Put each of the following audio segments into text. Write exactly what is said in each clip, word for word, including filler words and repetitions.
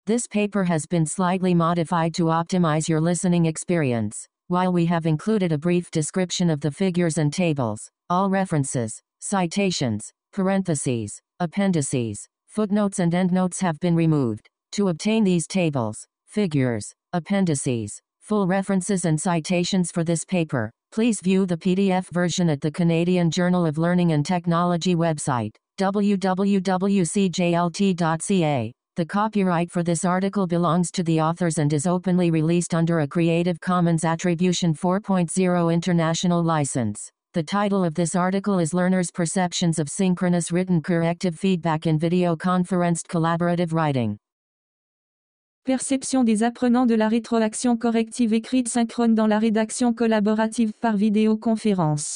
This paper has been slightly modified to optimize your listening experience. While we have included a brief description of the figures and tables, all references, citations, parentheses, appendices, footnotes and endnotes have been removed. To obtain these tables, figures, appendices, full references and citations for this paper, please view the P D F version at the Canadian Journal of Learning and Technology website, w w w dot c j l t dot c a. The copyright for this article belongs to the authors and is openly released under a Creative Commons Attribution four point oh International License. The title of this article is Learners' Perceptions of Synchronous Written Corrective Feedback in Video Conferenced Collaborative Writing. Perception des apprenants de la rétroaction corrective écrite synchrone dans la rédaction collaborative par vidéoconférence.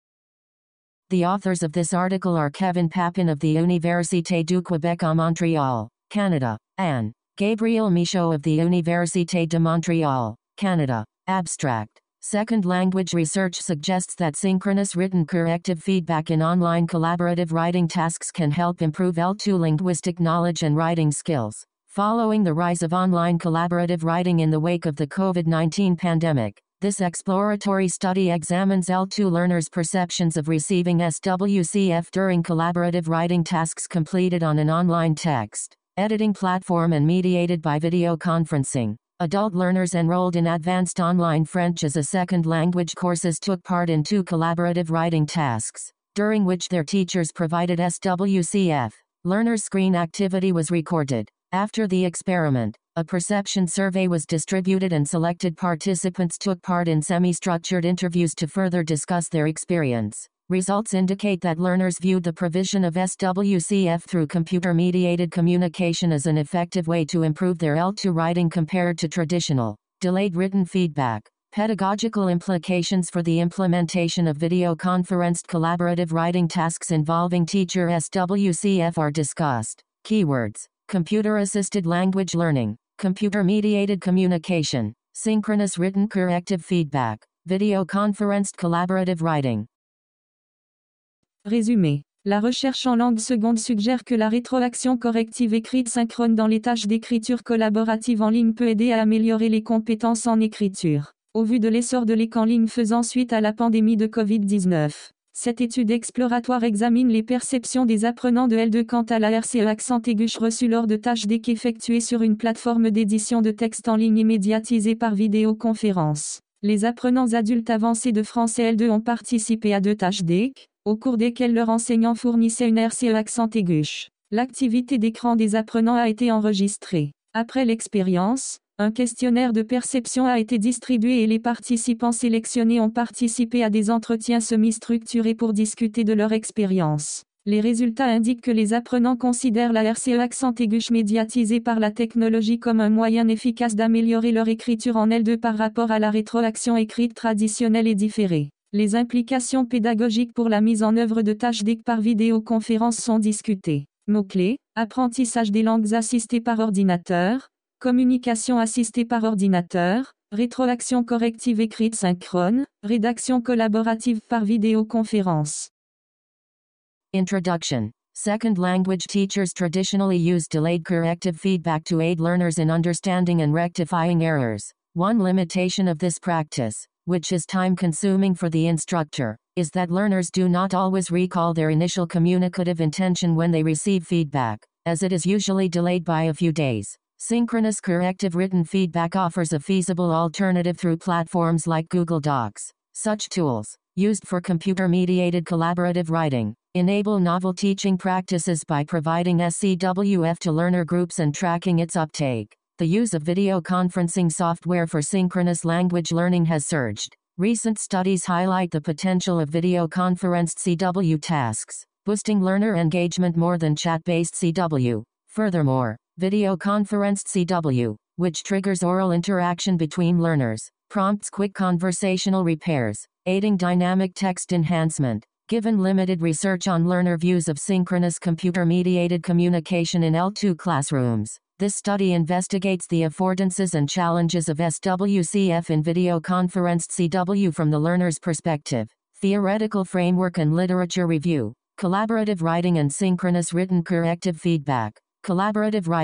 The authors of this article are Kevin Papin of the Université du Québec à Montréal, Canada, and Gabriel Michaud of the Université de Montréal, Canada. Abstract. Second language research suggests that synchronous written corrective feedback in online collaborative writing tasks can help improve L two linguistic knowledge and writing skills. Following the rise of online collaborative writing in the wake of the COVID nineteen pandemic, this exploratory study examines L two learners' perceptions of receiving S W C F during collaborative writing tasks completed on an online text editing platform and mediated by video conferencing. Adult learners enrolled in advanced online French as a second language courses took part in two collaborative writing tasks, during which their teachers provided S W C F. Learners' screen activity was recorded. After the experiment, a perception survey was distributed and selected participants took part in semi-structured interviews to further discuss their experience. Results indicate that learners viewed the provision of S W C F through computer-mediated communication as an effective way to improve their L two writing compared to traditional, delayed written feedback. Pedagogical implications for the implementation of video-conferenced collaborative writing tasks involving teacher S W C F are discussed. Keywords: computer-assisted language learning, computer-mediated communication, synchronous written corrective feedback, video-conferenced collaborative writing. Résumé. La recherche en langue seconde suggère que la rétroaction corrective écrite synchrone dans les tâches d'écriture collaborative en ligne peut aider à améliorer les compétences en écriture. Au vu de l'essor de l'E C en ligne faisant suite à la pandémie de covid dix-neuf, cette étude exploratoire examine les perceptions des apprenants de L deux quant à la R C E accent aigu reçu lors de tâches d'E C effectuées sur une plateforme d'édition de texte en ligne et médiatisée par vidéoconférence. Les apprenants adultes avancés de français L deux ont participé à deux tâches d'E C, au cours desquelles leur enseignant fournissait une R C E accent aigu. L'activité d'écran des apprenants a été enregistrée. Après l'expérience, un questionnaire de perception a été distribué et les participants sélectionnés ont participé à des entretiens semi-structurés pour discuter de leur expérience. Les résultats indiquent que les apprenants considèrent la R C E accent aigu médiatisée par la technologie comme un moyen efficace d'améliorer leur écriture en L deux par rapport à la rétroaction écrite traditionnelle et différée. Les implications pédagogiques pour la mise en œuvre de tâches d'E C par vidéoconférence sont discutées. Mots-clés: apprentissage des langues assistées par ordinateur, communication assistée par ordinateur, rétroaction corrective écrite synchrone, rédaction collaborative par vidéoconférence. Introduction. Second language teachers traditionally use delayed corrective feedback to aid learners in understanding and rectifying errors. One limitation of this practice, which is time-consuming for the instructor, is that learners do not always recall their initial communicative intention when they receive feedback, as it is usually delayed by a few days. Synchronous corrective written feedback offers a feasible alternative through platforms like Google Docs. Such tools, used for computer-mediated collaborative writing, enable novel teaching practices by providing S C W F to learner groups and tracking its uptake. The use of video conferencing software for synchronous language learning has surged. Recent studies highlight the potential of video-conferenced C W tasks, boosting learner engagement more than chat-based C W. Furthermore, video-conferenced C W, which triggers oral interaction between learners, prompts quick conversational repairs, aiding dynamic text enhancement. Given limited research on learner views of synchronous computer-mediated communication in L two classrooms, this study investigates the affordances and challenges of S W C F in video-conferenced C W from the learner's perspective. Theoretical framework and literature review. Collaborative writing and synchronous written corrective feedback. Collaborative writing.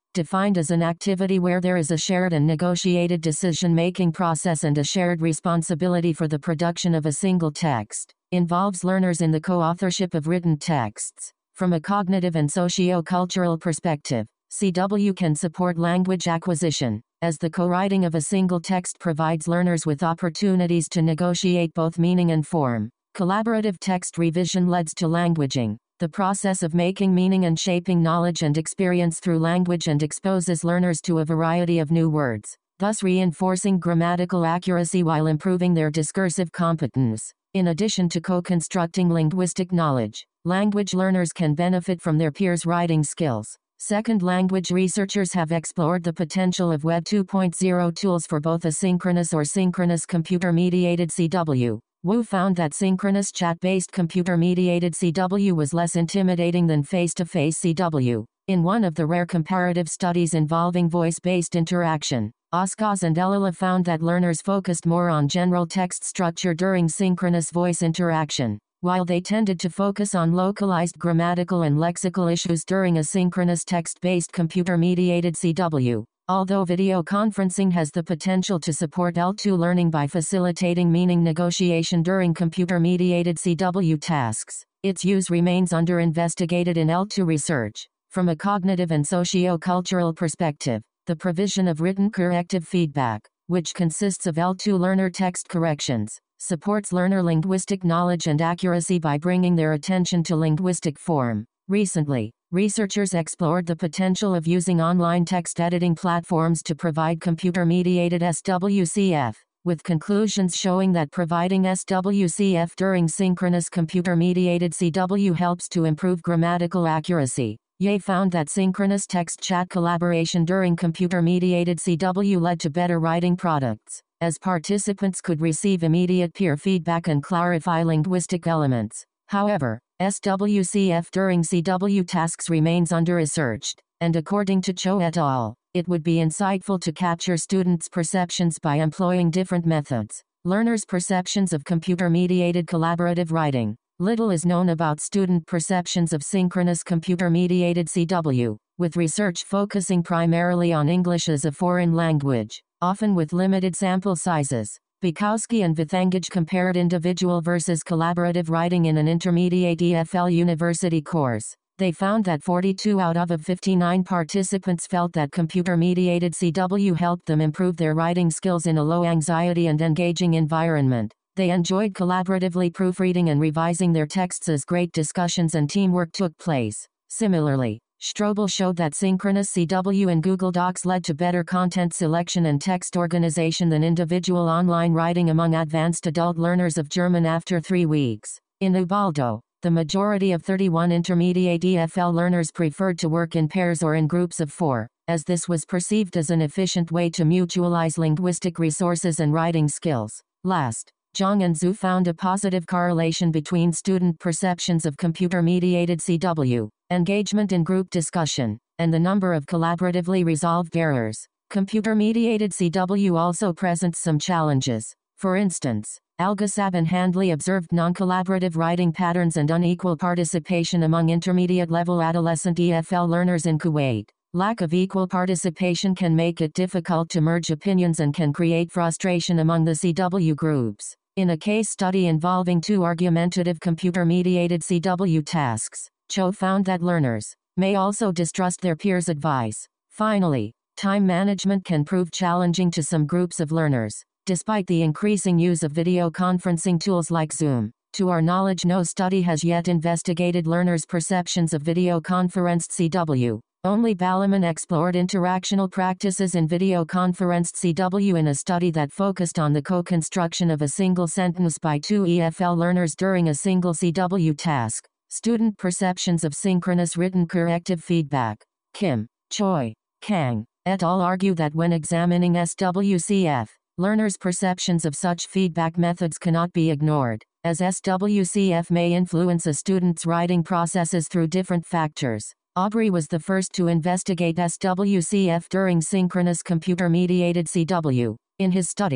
defined as an activity where there is a shared and negotiated decision-making process and a shared responsibility for the production of a single text, involves learners in the co-authorship of written texts. From a cognitive and socio-cultural perspective, C W can support language acquisition, as the co-writing of a single text provides learners with opportunities to negotiate both meaning and form. Collaborative text revision leads to languaging, the process of making meaning and shaping knowledge and experience through language, and exposes learners to a variety of new words, thus reinforcing grammatical accuracy while improving their discursive competence. In addition to co-constructing linguistic knowledge, language learners can benefit from their peers' writing skills. Second, language researchers have explored the potential of Web two point oh tools for both asynchronous or synchronous computer-mediated C W. Wu found that synchronous chat-based computer-mediated C W was less intimidating than face-to-face C W. In one of the rare comparative studies involving voice-based interaction, Oskaz and Elila found that learners focused more on general text structure during synchronous voice interaction, while they tended to focus on localized grammatical and lexical issues during asynchronous text-based computer-mediated C W. Although video conferencing has the potential to support L two learning by facilitating meaning negotiation during computer-mediated C W tasks, its use remains under-investigated in L two research. From a cognitive and socio-cultural perspective, the provision of written corrective feedback, which consists of L two learner text corrections, supports learner linguistic knowledge and accuracy by bringing their attention to linguistic form. Recently, researchers explored the potential of using online text editing platforms to provide computer-mediated S W C F, with conclusions showing that providing S W C F during synchronous computer-mediated C W helps to improve grammatical accuracy. Ye found that synchronous text chat collaboration during computer-mediated C W led to better writing products, as participants could receive immediate peer feedback and clarify linguistic elements. However, S W C F during C W tasks remains under-researched, and according to Cho et al., it would be insightful to capture students' perceptions by employing different methods. Learners' perceptions of computer-mediated collaborative writing. Little is known about student perceptions of synchronous computer-mediated C W, with research focusing primarily on English as a foreign language, often with limited sample sizes. Bukowski and Vithengage compared individual versus collaborative writing in an intermediate E F L university course. They found that forty-two out of fifty-nine participants felt that computer-mediated C W helped them improve their writing skills in a low-anxiety and engaging environment. They enjoyed collaboratively proofreading and revising their texts as great discussions and teamwork took place. Similarly, Strobel showed that synchronous C W in Google Docs led to better content selection and text organization than individual online writing among advanced adult learners of German after three weeks. In Ubaldo, the majority of thirty-one intermediate E F L learners preferred to work in pairs or in groups of four, as this was perceived as an efficient way to mutualize linguistic resources and writing skills. Last, Zhang and Zhu found a positive correlation between student perceptions of computer-mediated C W, engagement in group discussion, and the number of collaboratively resolved errors. Computer-mediated C W also presents some challenges. For instance, Algasab and Handley observed non-collaborative writing patterns and unequal participation among intermediate-level adolescent E F L learners in Kuwait. Lack of equal participation can make it difficult to merge opinions and can create frustration among the C W groups. In a case study involving two argumentative computer-mediated C W tasks, Cho found that learners may also distrust their peers' advice. Finally, time management can prove challenging to some groups of learners, despite the increasing use of video conferencing tools like Zoom. To our knowledge, no study has yet investigated learners' perceptions of video-conferenced C W. Only Balliman explored interactional practices in video-conferenced C W in a study that focused on the co-construction of a single sentence by two E F L learners during a single C W task. Student perceptions of synchronous written corrective feedback. Kim, Choi, Kang, et al. Argue that when examining S W C F, learners' perceptions of such feedback methods cannot be ignored, as S W C F may influence a student's writing processes through different factors. Aubrey was the first to investigate S W C F during synchronous computer-mediated C W. In his study,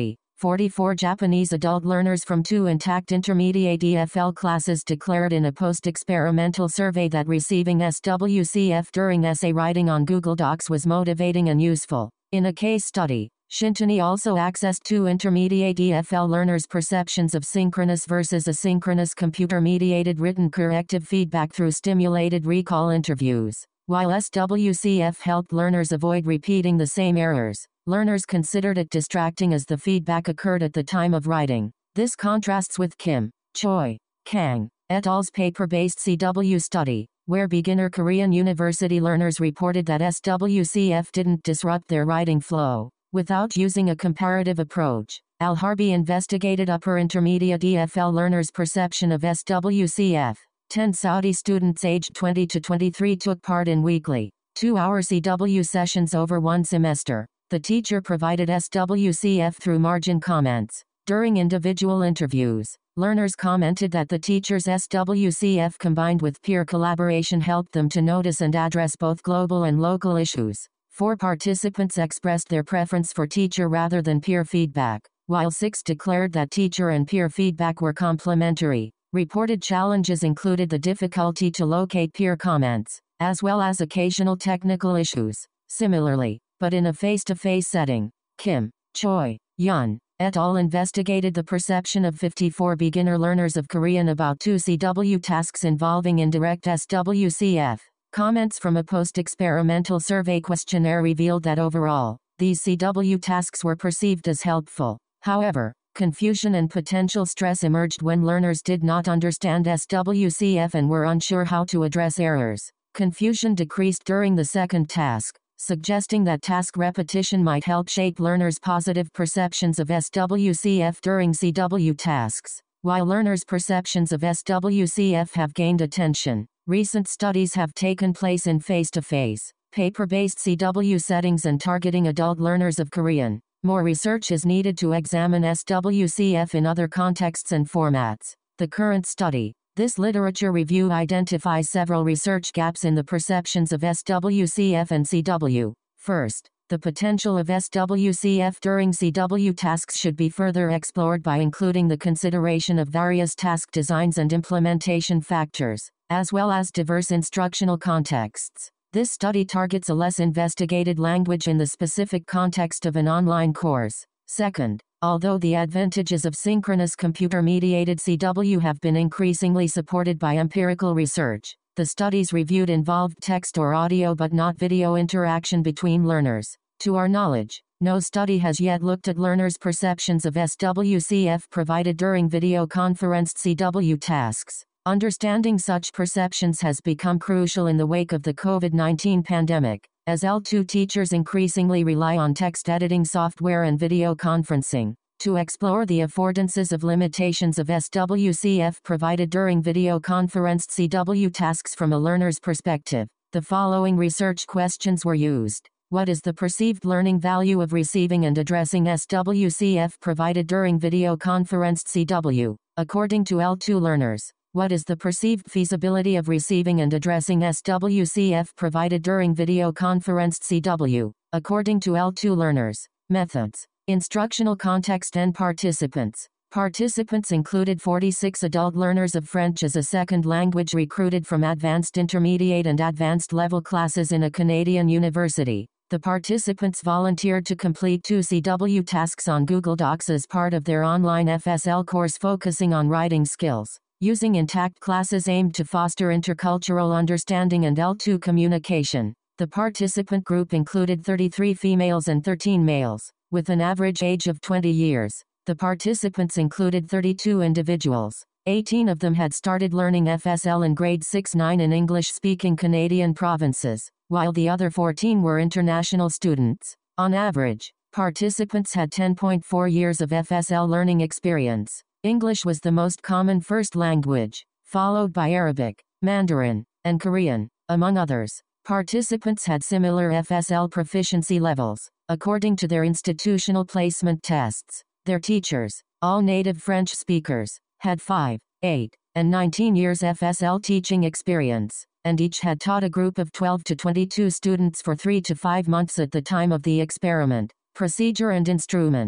forty-four Japanese adult learners from two intact intermediate E F L classes declared in a post-experimental survey that receiving S W C F during essay writing on Google Docs was motivating and useful. In a case study, Shintani also accessed two intermediate E F L learners' perceptions of synchronous versus asynchronous computer-mediated written corrective feedback through stimulated recall interviews. While S W C F helped learners avoid repeating the same errors, learners considered it distracting as the feedback occurred at the time of writing. This contrasts with Kim, Choi, Kang, et al.'s paper-based C W study, where beginner Korean university learners reported that S W C F didn't disrupt their writing flow. Without using a comparative approach, Al-Harbi investigated upper intermediate E F L learners' perception of S W C F. Ten Saudi students aged twenty to twenty-three took part in weekly, two-hour C W sessions over one semester. The teacher provided S W C F through margin comments. During individual interviews, learners commented that the teacher's S W C F combined with peer collaboration helped them to notice and address both global and local issues. Four participants expressed their preference for teacher rather than peer feedback, while six declared that teacher and peer feedback were complementary. Reported challenges included the difficulty to locate peer comments, as well as occasional technical issues. Similarly, but in a face-to-face setting, Kim, Choi, Yun, et al. Investigated the perception of fifty-four beginner learners of Korean about two C W tasks involving indirect S W C F. Comments from a post-experimental survey questionnaire revealed that overall, these C W tasks were perceived as helpful. However, confusion and potential stress emerged when learners did not understand S W C F and were unsure how to address errors. Confusion decreased during the second task, suggesting that task repetition might help shape learners' positive perceptions of S W C F during C W tasks. While learners' perceptions of S W C F have gained attention, recent studies have taken place in face-to-face, paper-based C W settings and targeting adult learners of Korean. More research is needed to examine S W C F in other contexts and formats. The current study, this literature review identifies several research gaps in the perceptions of S W C F and C W. First, the potential of S W C F during C W tasks should be further explored by including the consideration of various task designs and implementation factors, as well as diverse instructional contexts. This study targets a less investigated language in the specific context of an online course. Second, although the advantages of synchronous computer-mediated C W have been increasingly supported by empirical research, the studies reviewed involved text or audio but not video interaction between learners. To our knowledge, no study has yet looked at learners' perceptions of S W C F provided during video-conferenced C W tasks. Understanding such perceptions has become crucial in the wake of the COVID nineteen pandemic, as L two teachers increasingly rely on text editing software and video conferencing. To explore the affordances of limitations of S W C F provided during video-conferenced C W tasks from a learner's perspective, the following research questions were used. What is the perceived learning value of receiving and addressing S W C F provided during video-conferenced C W? According to L two learners, what is the perceived feasibility of receiving and addressing S W C F provided during video-conferenced C W? According to L two learners, methods, instructional context and participants. Participants included forty-six adult learners of French as a second language recruited from advanced intermediate and advanced level classes in a Canadian university. The participants volunteered to complete two C W tasks on Google Docs as part of their online F S L course focusing on writing skills. Using intact classes aimed to foster intercultural understanding and L two communication. The participant group included thirty-three females and thirteen males, with an average age of twenty years. The participants included thirty-two individuals. eighteen of them had started learning F S L in grade six nine in English-speaking Canadian provinces, while the other fourteen were international students. On average, participants had ten point four years of F S L learning experience. English was the most common first language, followed by Arabic, Mandarin, and Korean, among others. Participants had similar F S L proficiency levels, according to their institutional placement tests. Their teachers, all native French speakers, had five, eight, and nineteen years F S L teaching experience, and each had taught a group of twelve to twenty-two students for three to five months at the time of the experiment. Procedure and instruments.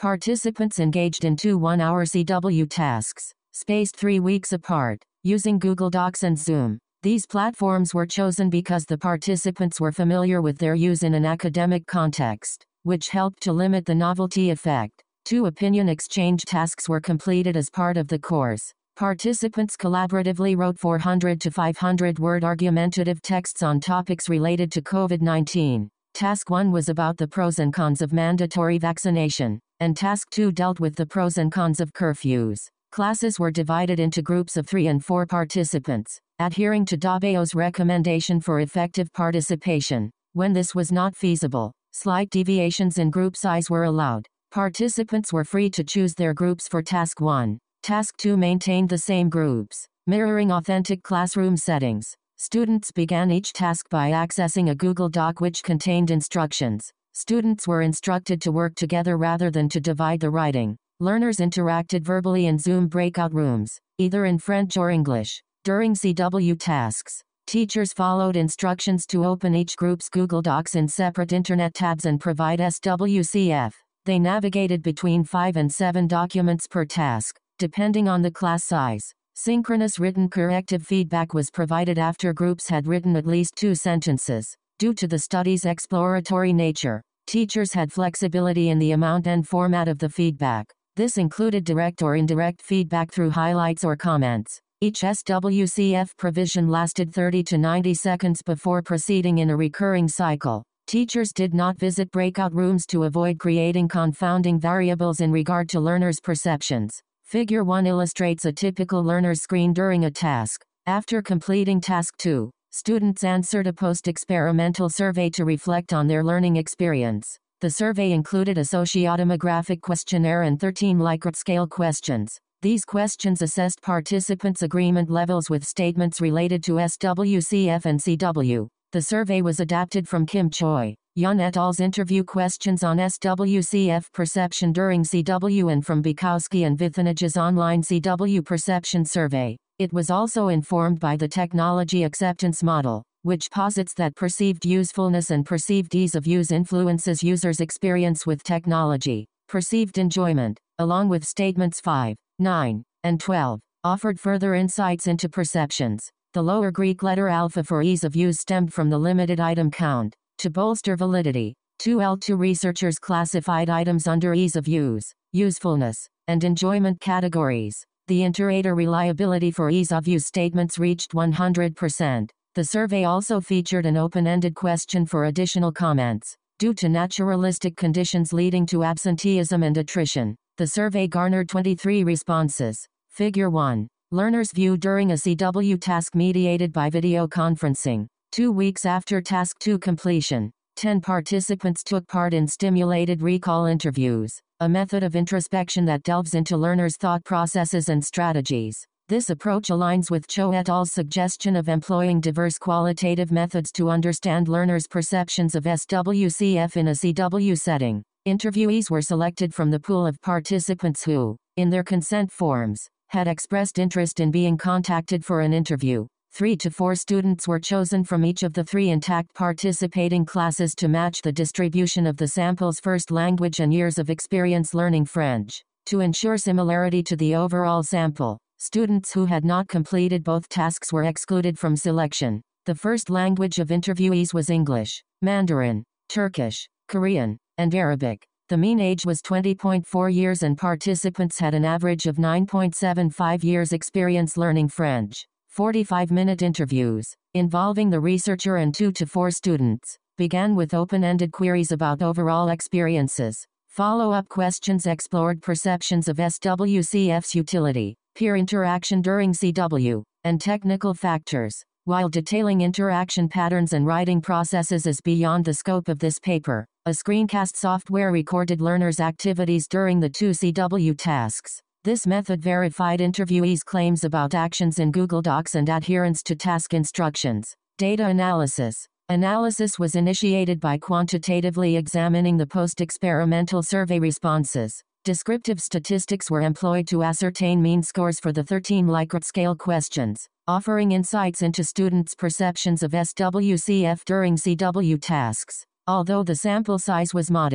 Participants engaged in two one-hour C W tasks, spaced three weeks apart, using Google Docs and Zoom. These platforms were chosen because the participants were familiar with their use in an academic context, which helped to limit the novelty effect. Two opinion exchange tasks were completed as part of the course. Participants collaboratively wrote four hundred to five hundred word argumentative texts on topics related to COVID nineteen. Task one was about the pros and cons of mandatory vaccination, and Task two dealt with the pros and cons of curfews. Classes were divided into groups of three and four participants, adhering to Dabeo's recommendation for effective participation. When this was not feasible, slight deviations in group size were allowed. Participants were free to choose their groups for Task one. Task two maintained the same groups, mirroring authentic classroom settings. Students began each task by accessing a Google Doc which contained instructions. Students were instructed to work together rather than to divide the writing. Learners interacted verbally in Zoom breakout rooms, either in French or English. During C W tasks, teachers followed instructions to open each group's Google Docs in separate internet tabs and provide S W C F. They navigated between five and seven documents per task, depending on the class size. Synchronous written corrective feedback was provided after groups had written at least two sentences. Due to the study's exploratory nature, teachers had flexibility in the amount and format of the feedback. This included direct or indirect feedback through highlights or comments. Each S W C F provision lasted thirty to ninety seconds before proceeding in a recurring cycle. Teachers did not visit breakout rooms to avoid creating confounding variables in regard to learners' perceptions. Figure one illustrates a typical learner's screen during a task. After completing Task two, students answered a post-experimental survey to reflect on their learning experience. The survey included a sociodemographic questionnaire and thirteen Likert scale questions. These questions assessed participants' agreement levels with statements related to S W C F and C W. The survey was adapted from Kim Choi, Yun et al.'s interview questions on S W C F perception during C W and from Bukowski and Vithanaj's online C W perception survey. It was also informed by the technology acceptance model, which posits that perceived usefulness and perceived ease of use influences users' experience with technology. Perceived enjoyment, along with statements five, nine, and twelve, offered further insights into perceptions. The lower Greek letter alpha for ease of use stemmed from the limited item count. To bolster validity, two L two researchers classified items under ease of use, usefulness, and enjoyment categories. The inter-rater reliability for ease of use statements reached one hundred percent. The survey also featured an open-ended question for additional comments. Due to naturalistic conditions leading to absenteeism and attrition, the survey garnered twenty-three responses. Figure one. Learners' view during a C W task mediated by video conferencing. Two weeks after Task two completion, ten participants took part in stimulated recall interviews, a method of introspection that delves into learners' thought processes and strategies. This approach aligns with Cho et al.'s suggestion of employing diverse qualitative methods to understand learners' perceptions of S W C F in a C W setting. Interviewees were selected from the pool of participants who, in their consent forms, had expressed interest in being contacted for an interview. Three to four students were chosen from each of the three intact participating classes to match the distribution of the sample's first language and years of experience learning French. To ensure similarity to the overall sample, students who had not completed both tasks were excluded from selection. The first language of interviewees was English, Mandarin, Turkish, Korean, and Arabic. The mean age was twenty point four years and participants had an average of nine point seven five years experience learning French. forty-five minute interviews, involving the researcher and two to four students, began with open-ended queries about overall experiences. Follow-up questions explored perceptions of S W C F's utility, peer interaction during C W, and technical factors. While detailing interaction patterns and writing processes is beyond the scope of this paper, a screencast software recorded learners' activities during the two C W tasks. This method verified interviewees' claims about actions in Google Docs and adherence to task instructions. Data analysis. Analysis was initiated by quantitatively examining the post-experimental survey responses. Descriptive statistics were employed to ascertain mean scores for the thirteen Likert scale questions, offering insights into students' perceptions of S W C F during C W tasks. Although the sample size was modest,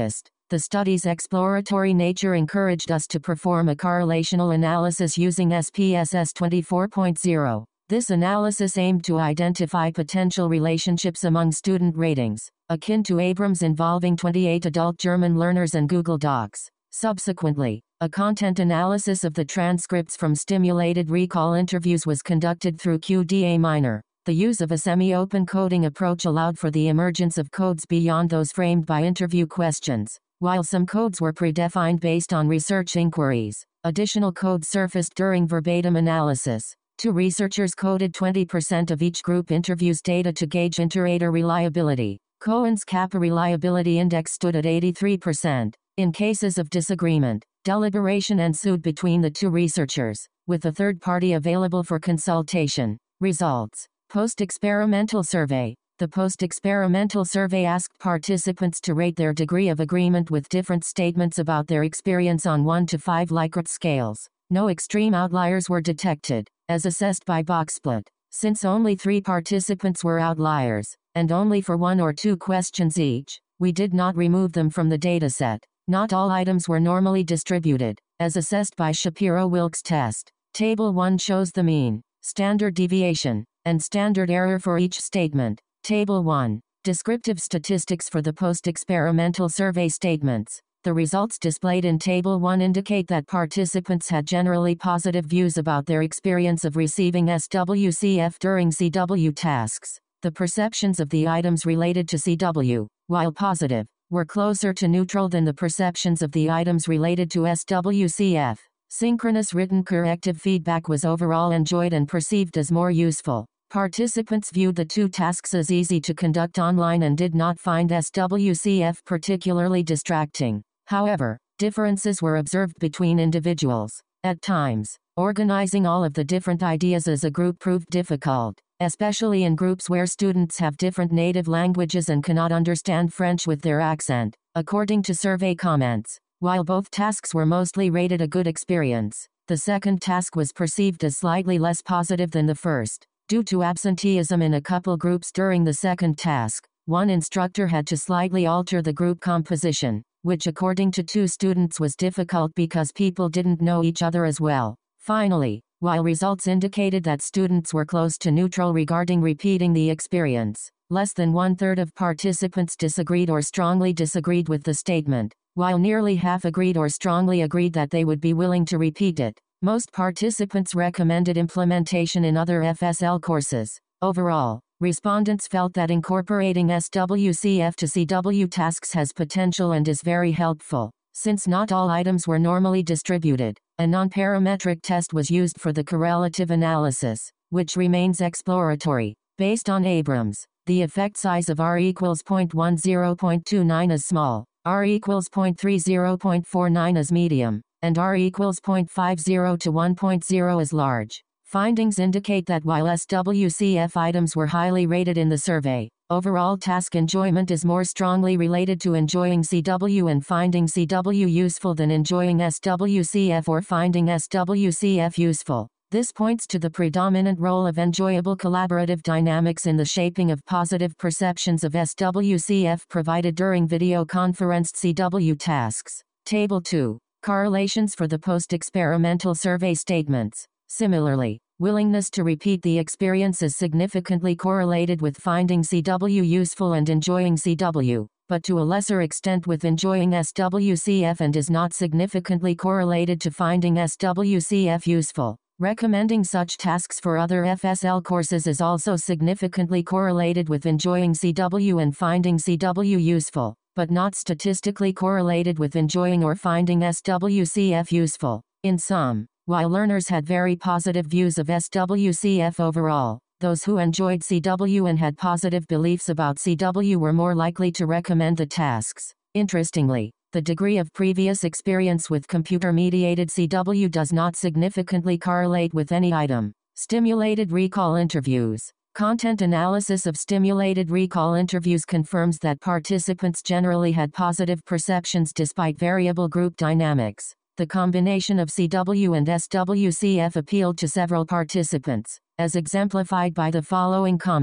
The study's exploratory nature encouraged us to perform a correlational analysis using S P S S twenty-four point zero. This analysis aimed to identify potential relationships among student ratings, akin to Abrams involving twenty-eight adult German learners and Google Docs. Subsequently, a content analysis of the transcripts from stimulated recall interviews was conducted through Q D A Minor. The use of a semi-open coding approach allowed for the emergence of codes beyond those framed by interview questions. While some codes were predefined based on research inquiries, additional code surfaced during verbatim analysis. Two researchers coded twenty percent of each group interview's data to gauge inter-rater reliability. Cohen's kappa reliability index stood at eighty-three percent. In cases of disagreement, deliberation ensued between the two researchers, with a third party available for consultation. Results. Post-experimental survey. The post-experimental survey asked participants to rate their degree of agreement with different statements about their experience on one to five Likert scales. No extreme outliers were detected, as assessed by Boxsplit. Since only three participants were outliers, and only for one or two questions each, we did not remove them from the dataset. Not all items were normally distributed, as assessed by Shapiro-Wilks test. Table one shows the mean, standard deviation, and standard error for each statement. Table one. Descriptive statistics for the post-experimental survey statements. The results displayed in Table one indicate that participants had generally positive views about their experience of receiving S W C F during C W tasks. The perceptions of the items related to C W, while positive, were closer to neutral than the perceptions of the items related to S W C F. Synchronous written corrective feedback was overall enjoyed and perceived as more useful. Participants viewed the two tasks as easy to conduct online and did not find S W C F particularly distracting. However, differences were observed between individuals. At times, organizing all of the different ideas as a group proved difficult, especially in groups where students have different native languages and cannot understand French with their accent, according to survey comments. While both tasks were mostly rated a good experience, the second task was perceived as slightly less positive than the first. Due to absenteeism in a couple groups during the second task, one instructor had to slightly alter the group composition, which according to two students was difficult because people didn't know each other as well. Finally, while results indicated that students were close to neutral regarding repeating the experience, less than one-third of participants disagreed or strongly disagreed with the statement, while nearly half agreed or strongly agreed that they would be willing to repeat it. Most participants recommended implementation in other F S L courses. Overall, respondents felt that incorporating S W C F to C W tasks has potential and is very helpful. Since not all items were normally distributed, a non-parametric test was used for the correlative analysis, which remains exploratory. Based on Abrams, the effect size of R equals zero point one zero to zero point two nine is small, R equals zero point three zero to zero point four nine is medium, and R equals zero point five zero to one point zero is large. Findings indicate that while S W C F items were highly rated in the survey, overall task enjoyment is more strongly related to enjoying C W and finding C W useful than enjoying S W C F or finding S W C F useful. This points to the predominant role of enjoyable collaborative dynamics in the shaping of positive perceptions of S W C F provided during video conferenced C W tasks. Table two. Correlations for the post-experimental survey statements. Similarly, willingness to repeat the experience is significantly correlated with finding C W useful and enjoying C W, but to a lesser extent with enjoying S W C F and is not significantly correlated to finding S W C F useful. Recommending such tasks for other F S L courses is also significantly correlated with enjoying C W and finding C W useful, but not statistically correlated with enjoying or finding S W C F useful. In sum, while learners had very positive views of S W C F overall, those who enjoyed C W and had positive beliefs about C W were more likely to recommend the tasks. Interestingly, the degree of previous experience with computer-mediated C W does not significantly correlate with any item. Stimulated recall interviews. Content analysis of stimulated recall interviews confirms that participants generally had positive perceptions despite variable group dynamics. The combination of C W and S W C F appealed to several participants, as exemplified by the following comment.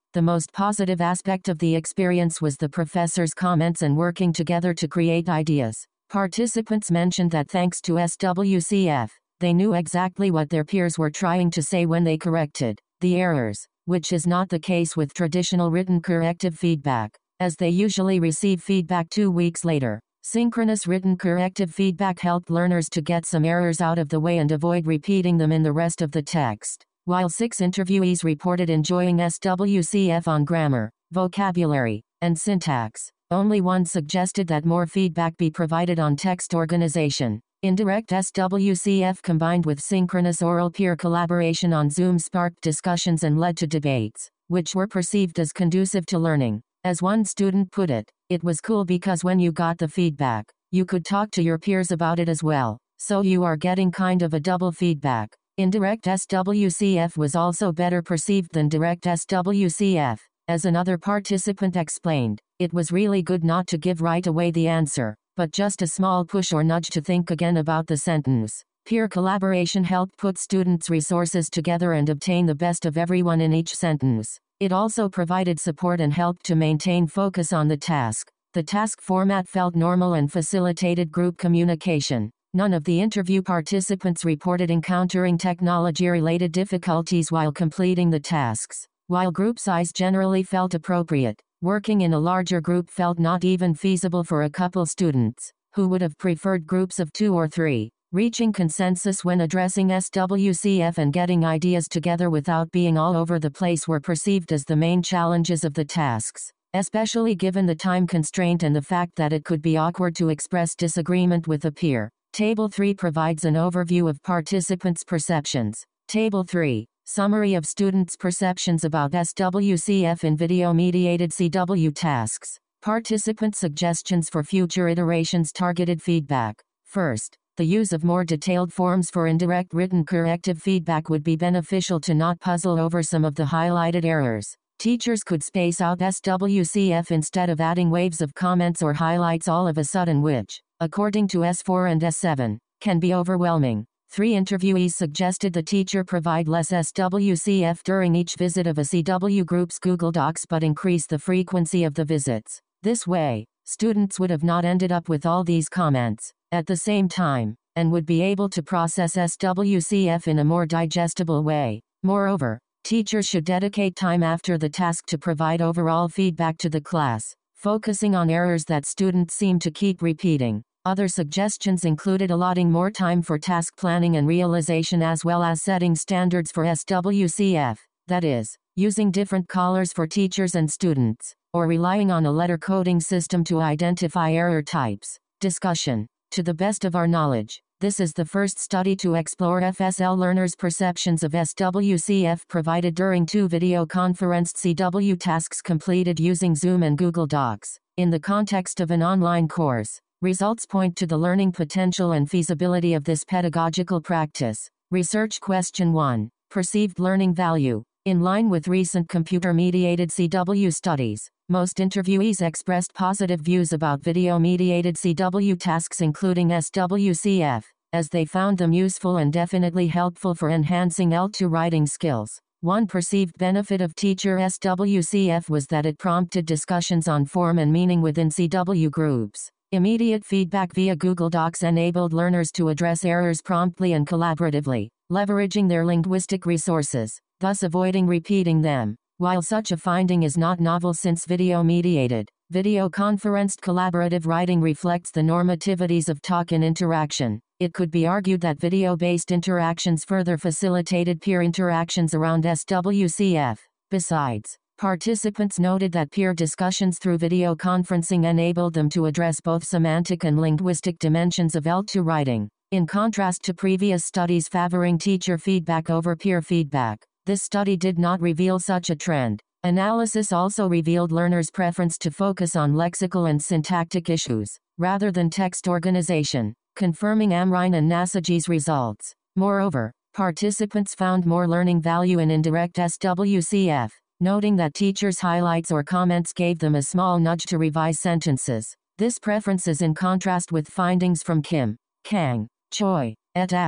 The most positive aspect of the experience was the professor's comments and working together to create ideas. Participants mentioned that thanks to S W C F, they knew exactly what their peers were trying to say when they corrected the errors, which is not the case with traditional written corrective feedback, as they usually receive feedback two weeks later. Synchronous written corrective feedback helped learners to get some errors out of the way and avoid repeating them in the rest of the text. While six interviewees reported enjoying S W C F on grammar, vocabulary, and syntax, only one suggested that more feedback be provided on text organization. Indirect S W C F combined with synchronous oral peer collaboration on Zoom sparked discussions and led to debates, which were perceived as conducive to learning. As one student put it, it was cool because when you got the feedback, you could talk to your peers about it as well, so you are getting kind of a double feedback. Indirect S W C F was also better perceived than direct S W C F. As another participant explained, it was really good not to give right away the answer, but just a small push or nudge to think again about the sentence. Peer collaboration helped put students' resources together and obtain the best of everyone in each sentence. It also provided support and helped to maintain focus on the task. The task format felt normal and facilitated group communication. None of the interview participants reported encountering technology-related difficulties while completing the tasks. While group size generally felt appropriate, working in a larger group felt not even feasible for a couple students, who would have preferred groups of two or three. Reaching consensus when addressing S W C F and getting ideas together without being all over the place were perceived as the main challenges of the tasks, especially given the time constraint and the fact that it could be awkward to express disagreement with a peer. Table three provides an overview of participants' perceptions. Table three. Summary of students' perceptions about S W C F in video-mediated C W tasks. Participant suggestions for future iterations. Targeted feedback. First, the use of more detailed forms for indirect written corrective feedback would be beneficial to not puzzle over some of the highlighted errors. Teachers could space out S W C F instead of adding waves of comments or highlights all of a sudden, which, according to S four and S seven, can be overwhelming. Three interviewees suggested the teacher provide less S W C F during each visit of a C W group's Google Docs but increase the frequency of the visits. This way, students would have not ended up with all these comments at the same time, and would be able to process S W C F in a more digestible way. Moreover, teachers should dedicate time after the task to provide overall feedback to the class, focusing on errors that students seem to keep repeating. Other suggestions included allotting more time for task planning and realization as well as setting standards for S W C F, that is, using different collars for teachers and students, or relying on a letter coding system to identify error types. Discussion. To the best of our knowledge, this is the first study to explore F S L learners' perceptions of S W C F provided during two video-conferenced C W tasks completed using Zoom and Google Docs, in the context of an online course. Results point to the learning potential and feasibility of this pedagogical practice. Research Question one. Perceived learning value. In line with recent computer-mediated C W studies, most interviewees expressed positive views about video-mediated C W tasks including S W C F, as they found them useful and definitely helpful for enhancing L two writing skills. One perceived benefit of teacher S W C F was that it prompted discussions on form and meaning within C W groups. Immediate feedback via Google Docs enabled learners to address errors promptly and collaboratively, leveraging their linguistic resources, thus avoiding repeating them. While such a finding is not novel since video-mediated, video-conferenced collaborative writing reflects the normativities of talk and interaction, it could be argued that video-based interactions further facilitated peer interactions around S W C F. Besides, participants noted that peer discussions through video conferencing enabled them to address both semantic and linguistic dimensions of L two writing. In contrast to previous studies favoring teacher feedback over peer feedback, this study did not reveal such a trend. Analysis also revealed learners' preference to focus on lexical and syntactic issues, rather than text organization, confirming Amrine and Nasaji's results. Moreover, participants found more learning value in indirect S W C F, noting that teachers' highlights or comments gave them a small nudge to revise sentences. This preference is in contrast with findings from Kim, Kang, Choi, et al.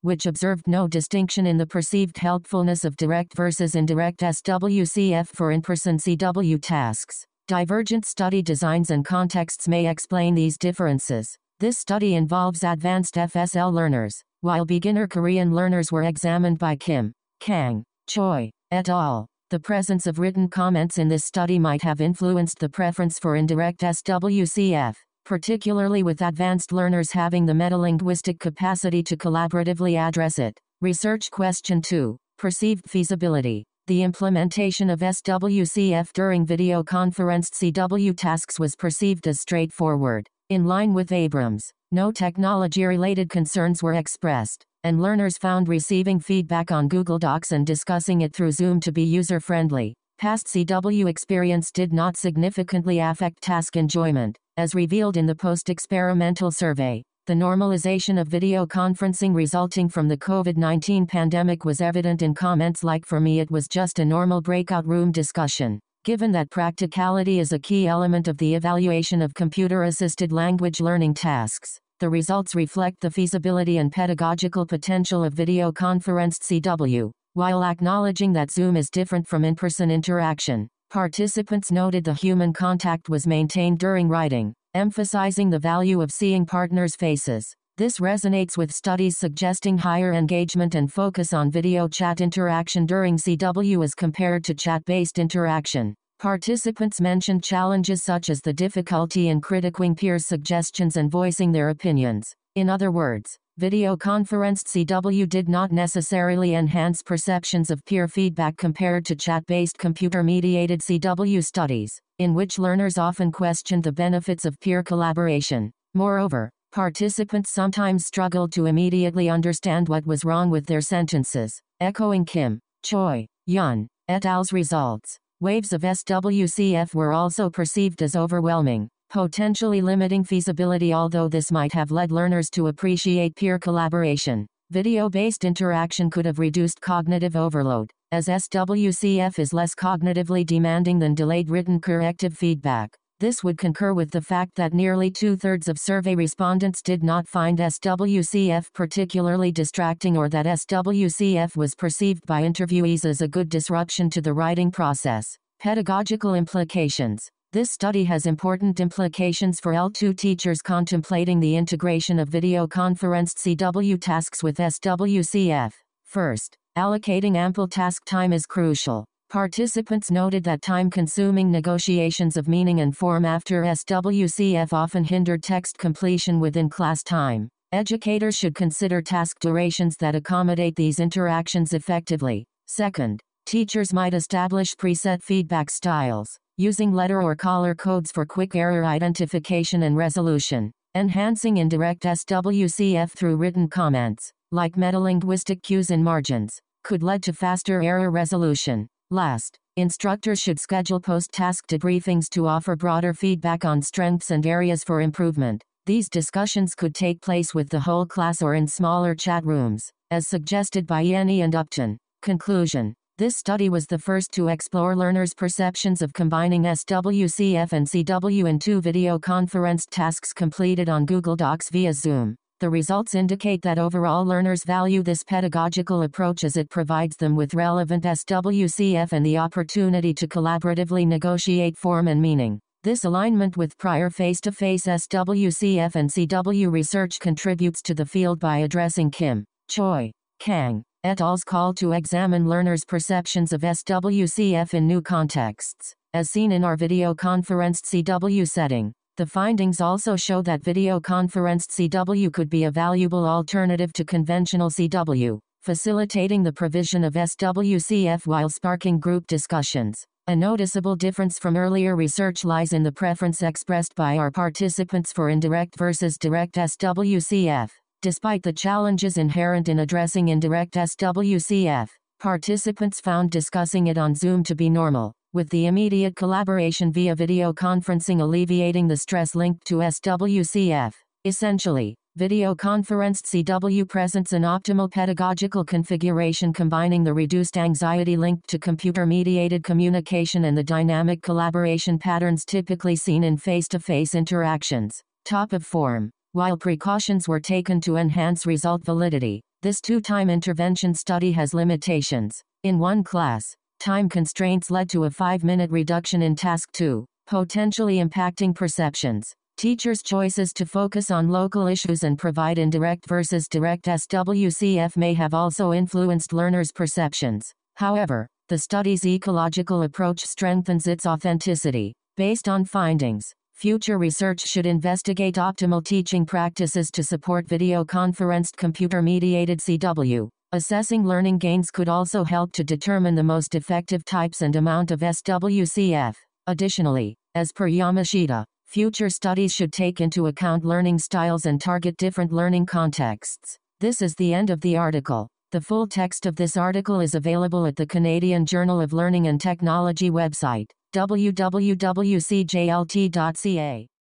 which observed no distinction in the perceived helpfulness of direct versus indirect S W C F for in-person C W tasks. Divergent study designs and contexts may explain these differences. This study involves advanced F S L learners, while beginner Korean learners were examined by Kim, Kang, Choi, et al. The presence of written comments in this study might have influenced the preference for indirect S W C F, particularly with advanced learners having the metalinguistic capacity to collaboratively address it. Research question two. Perceived feasibility. The implementation of S W C F during video conferenced C W tasks was perceived as straightforward. In line with Abrams, no technology-related concerns were expressed, and learners found receiving feedback on Google Docs and discussing it through Zoom to be user-friendly. Past C W experience did not significantly affect task enjoyment, as revealed in the post-experimental survey. The normalization of video conferencing resulting from the COVID nineteen pandemic was evident in comments like, "For me it was just a normal breakout room discussion." Given that practicality is a key element of the evaluation of computer-assisted language learning tasks, the results reflect the feasibility and pedagogical potential of video conferenced C W. While acknowledging that Zoom is different from in-person interaction, participants noted the human contact was maintained during writing, emphasizing the value of seeing partners' faces. This resonates with studies suggesting higher engagement and focus on video chat interaction during C W as compared to chat-based interaction. Participants mentioned challenges such as the difficulty in critiquing peers' suggestions and voicing their opinions. In other words, video conferenced C W did not necessarily enhance perceptions of peer feedback compared to chat-based computer-mediated C W studies, in which learners often questioned the benefits of peer collaboration. Moreover, participants sometimes struggled to immediately understand what was wrong with their sentences. Echoing Kim, Choi, Yun, et al.'s results, waves of S W C F were also perceived as overwhelming, potentially limiting feasibility, although this might have led learners to appreciate peer collaboration. Video-based interaction could have reduced cognitive overload, as S W C F is less cognitively demanding than delayed written corrective feedback. This would concur with the fact that nearly two-thirds of survey respondents did not find S W C F particularly distracting, or that S W C F was perceived by interviewees as a good disruption to the writing process. Pedagogical implications. This study has important implications for L two teachers contemplating the integration of video conferenced C W tasks with S W C F. First, allocating ample task time is crucial. Participants noted that time-consuming negotiations of meaning and form after S W C F often hindered text completion within class time. Educators should consider task durations that accommodate these interactions effectively. Second, teachers might establish preset feedback styles, using letter or color codes for quick error identification and resolution. Enhancing indirect S W C F through written comments, like metalinguistic cues and margins, could lead to faster error resolution. Last, instructors should schedule post-task debriefings to offer broader feedback on strengths and areas for improvement. These discussions could take place with the whole class or in smaller chat rooms, as suggested by Yenny and Upton. Conclusion. This study was the first to explore learners' perceptions of combining S W C F and C W in two video conferenced tasks completed on Google Docs via Zoom. The results indicate that overall learners value this pedagogical approach as it provides them with relevant S W C F and the opportunity to collaboratively negotiate form and meaning. This alignment with prior face-to-face S W C F and C W research contributes to the field by addressing Kim, Choi, Kang, et al.'s call to examine learners' perceptions of S W C F in new contexts, as seen in our video conferenced C W setting. The findings also show that video conferenced C W could be a valuable alternative to conventional C W, facilitating the provision of S W C F while sparking group discussions. A noticeable difference from earlier research lies in the preference expressed by our participants for indirect versus direct S W C F. Despite the challenges inherent in addressing indirect S W C F, participants found discussing it on Zoom to be normal, with the immediate collaboration via video conferencing alleviating the stress linked to S W C F. Essentially, video conferenced C W presents an optimal pedagogical configuration combining the reduced anxiety linked to computer-mediated communication and the dynamic collaboration patterns typically seen in face-to-face interactions. Top of form. While precautions were taken to enhance result validity, This two-time intervention study has limitations. In one class, time constraints led to a five-minute reduction in task two, potentially impacting perceptions. Teachers' choices to focus on local issues and provide indirect versus direct S W C F may have also influenced learners' perceptions. However, the study's ecological approach strengthens its authenticity. Based on findings, future research should investigate optimal teaching practices to support video-conferenced computer-mediated C W. Assessing learning gains could also help to determine the most effective types and amount of S W C F. Additionally, as per Yamashita, future studies should take into account learning styles and target different learning contexts. This is the end of the article. The full text of this article is available at the Canadian Journal of Learning and Technology website, w w w dot c j l t dot c a.